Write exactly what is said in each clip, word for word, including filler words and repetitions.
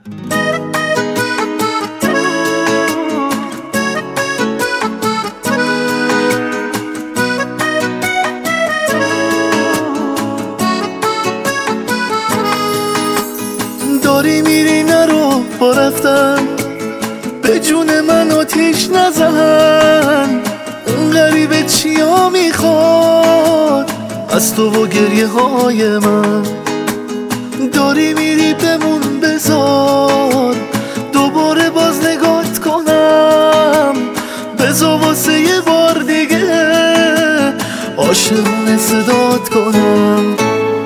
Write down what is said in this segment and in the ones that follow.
داری میری نرو با رفتن، به جون من آتیش نزن. اون غریبه چیا میخواد از تو و گریه های من؟ داری میری بمون بذار دوباره باز نگات کنم. بذار واسه یه بار دیگه عاشقونه صدات کنم.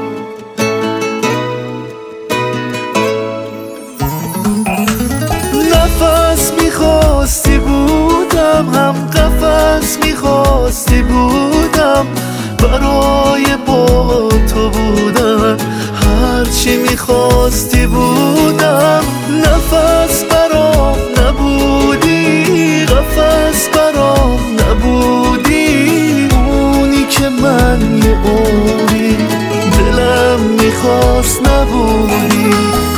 نفس میخواستی بودم، هم قفس میخواستی بودم، برای با تو بودن هرچی میخواستی بودم. نفس برام نبودی، قفس برام نبودی، اونی که من یه عمری دلم میخواست نبودی.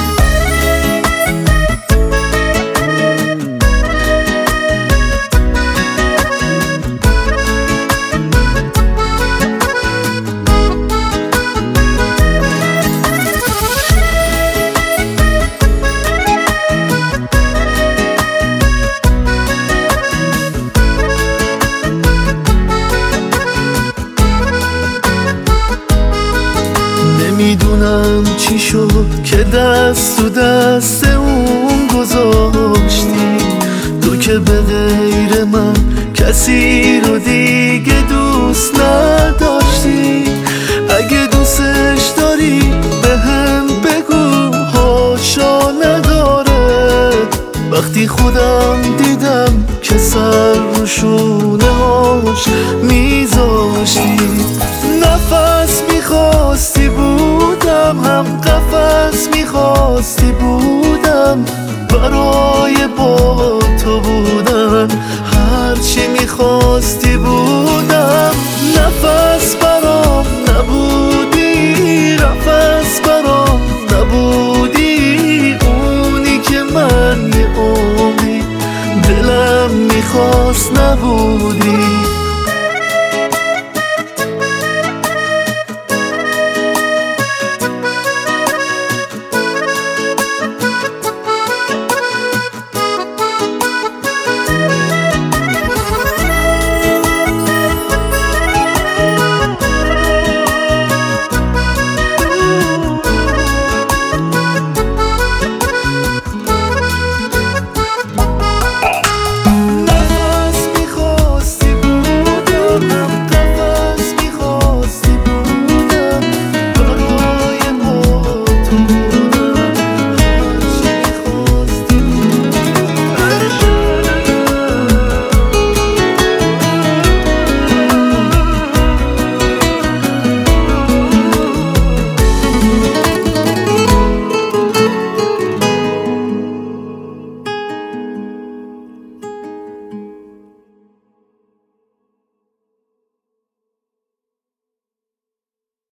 نمیدونم چی شد که دست تو دست اون گذاشتی، تو که به غیر من کسی رو دیگه دوست نداشتی. اگه دوستش داری به هم بگو هاشا نداره، وقتی خودم دیدم که سر رو شونه هاش میذاشتی. نفس میخواستی بودم، هم قفس میخواستی بودم، برای با تو بودن هرچی میخواستی بودم. نفس برام نبودی، قفس برام نبودی، اونی که من یه عمری دلم میخواست نبودی.